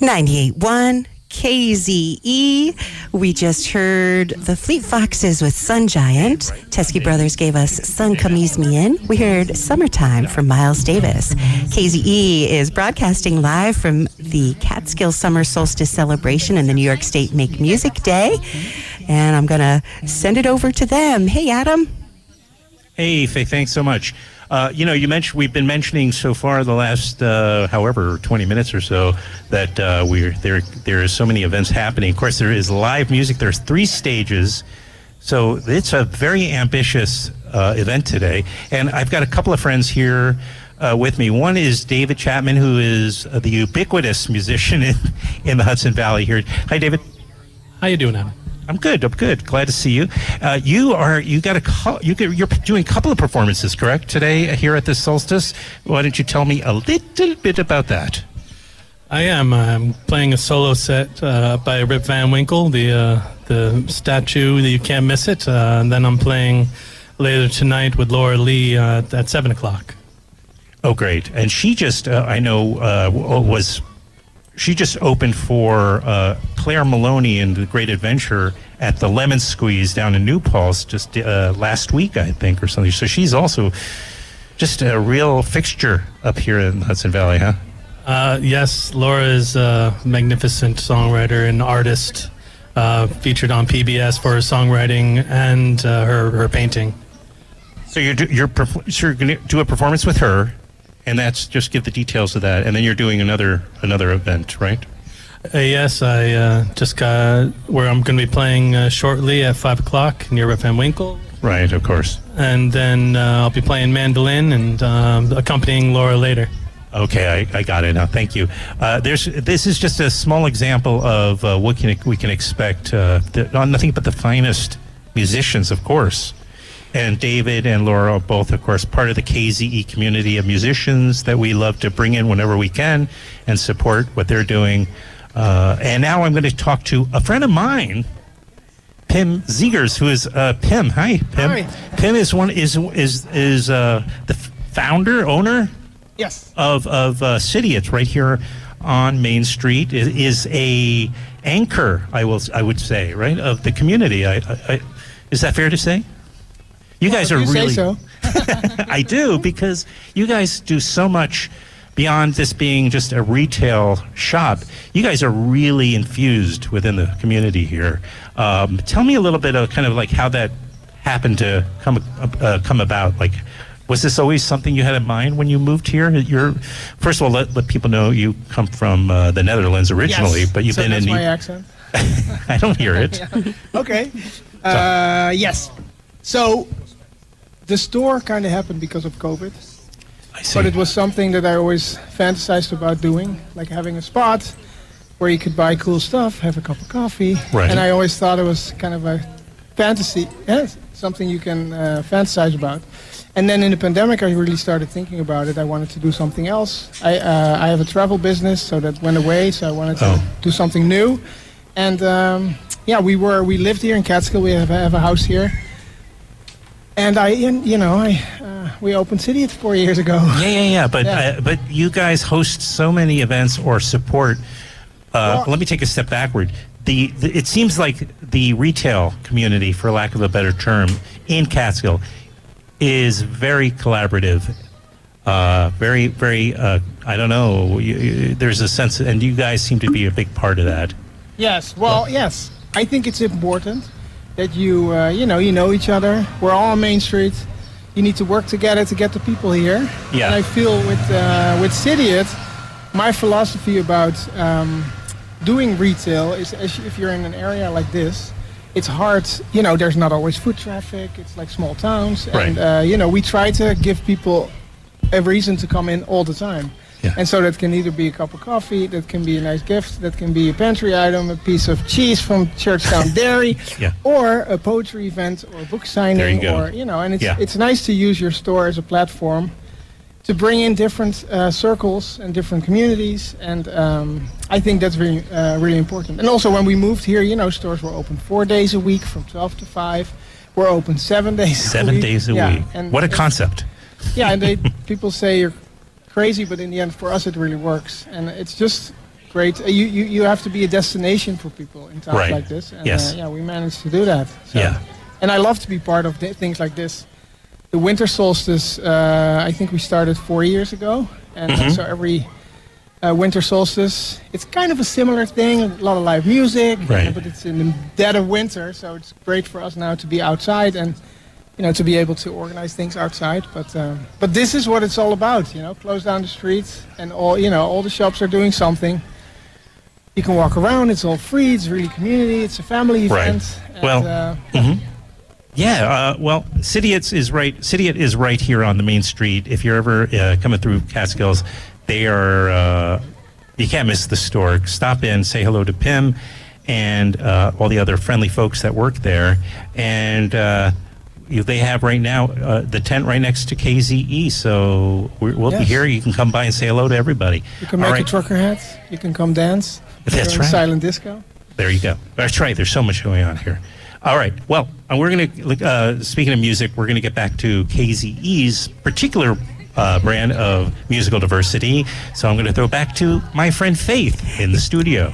98.1 KZE. We just heard the Fleet Foxes with Sun Giant. Teskey Brothers gave us Sun Come Ease Me In. We heard Summertime from Miles Davis. KZE is broadcasting live from the Catskill Summer Solstice Celebration and the New York State Make Music Day. And I'm going to send it over to them. Hey, Adam. Hey, Faye, thanks so much. You mentioned we've been mentioning so far the last, 20 minutes or so that there are so many events happening. Of course, there is live music. There's 3 stages, so it's a very ambitious event today. And I've got a couple of friends here with me. One is David Chapman, who is the ubiquitous musician in the Hudson Valley here. Hi, David. How you doing, Adam? I'm good. Glad to see you. You're doing a couple of performances, correct, today here at the Solstice? Why don't you tell me a little bit about that? I am. I'm playing a solo set by Rip Van Winkle, the statue that you can't miss it. And then I'm playing later tonight with Laura Lee at 7 o'clock. Oh, great. And she just, she just opened for Claire Maloney in The Great Adventure at the Lemon Squeeze down in New Paltz just last week, I think, or something. So she's also just a real fixture up here in the Hudson Valley, huh? Yes, Laura is a magnificent songwriter and artist, featured on PBS for her songwriting and her painting. So you're going to do a performance with her, and that's just give the details of that, and then you're doing another event, right? Yes, I just got where I'm going to be playing shortly at 5 o'clock near Rip Van Winkle. Right, of course. And then I'll be playing mandolin and accompanying Laura later. Okay, I got it now. Thank you. This is just a small example of what we can expect. Nothing but the finest musicians, of course. And David and Laura are both, of course, part of the KZE community of musicians that we love to bring in whenever we can and support what they're doing. And now I'm going to talk to a friend of mine, Pim Zegers, who is Pim. Hi, Pim. Hi. Pim is the founder, owner. Yes. Of City. It's right here on Main Street. It is a anchor, I would say, right, of the community. Is that fair to say? You guys are really. Say so. I do, because you guys do so much beyond this being just a retail shop. You guys are really infused within the community here. Tell me a little bit of kind of like how that happened to come about. Like, was this always something you had in mind when you moved here? First of all, let people know you come from the Netherlands originally, yes. but you've been in. That's my accent. I don't hear it. Yeah. Okay. Yes. So the store kind of happened because of COVID. I see. But it was something that I always fantasized about doing, like having a spot where you could buy cool stuff, have a cup of coffee. Right. And I always thought it was kind of a fantasy, something you can fantasize about. And then in the pandemic, I really started thinking about it. I wanted to do something else. I have a travel business, so that went away. So I wanted to do something new. And we lived here in Catskill. We have a house here. And we opened City 4 years ago. Yeah. But you guys host so many events or support. Let me take a step backward. It seems like the retail community, for lack of a better term, in Catskill is very collaborative. Very, very. I don't know. There's a sense, and you guys seem to be a big part of that. Yes. Well, yes. I think it's important that you know each other. We're all on Main Street. You need to work together to get the people here. Yeah. And I feel with Cityit, my philosophy about doing retail is, if you're in an area like this, it's hard. There's not always foot traffic. It's like small towns, right. And we try to give people a reason to come in all the time. Yeah. And so that can either be a cup of coffee, that can be a nice gift, that can be a pantry item, a piece of cheese from Churchtown Dairy, yeah. or a poetry event or a book signing. There you go. And it's nice to use your store as a platform to bring in different circles and different communities. And I think that's really, really important. And also when we moved here, stores were open 4 days a week from 12 to 5. We're open 7 days a week. 7 days a week. And what a concept. Yeah, and people say you're crazy, but in the end, for us, it really works. And it's just great. You have to be a destination for people in times Right. like this. And, Yes. we managed to do that. So. Yeah. And I love to be part of things like this. The winter solstice, I think we started 4 years ago. And so every winter solstice, it's kind of a similar thing, a lot of live music, Right. but it's in the dead of winter, so it's great for us now to be outside and to be able to organize things outside. But this is what it's all about, close down the streets and all the shops are doing something. You can walk around, it's all free, it's really community, it's a family event. Right. Well, well, Citiate is right here on the main street. If you're ever coming through Catskills, they are, you can't miss the store. Stop in, say hello to Pim and all the other friendly folks that work there. And they have right now the tent right next to KZE, so we'll be here. You can come by and say hello to everybody. You can make a trucker hat, you can come dance. That's right. Silent disco. There you go. That's right. There's so much going on here. All right. Well, we're going to, speaking of music, we're going to get back to KZE's particular brand of musical diversity. So I'm going to throw back to my friend Faith in the studio.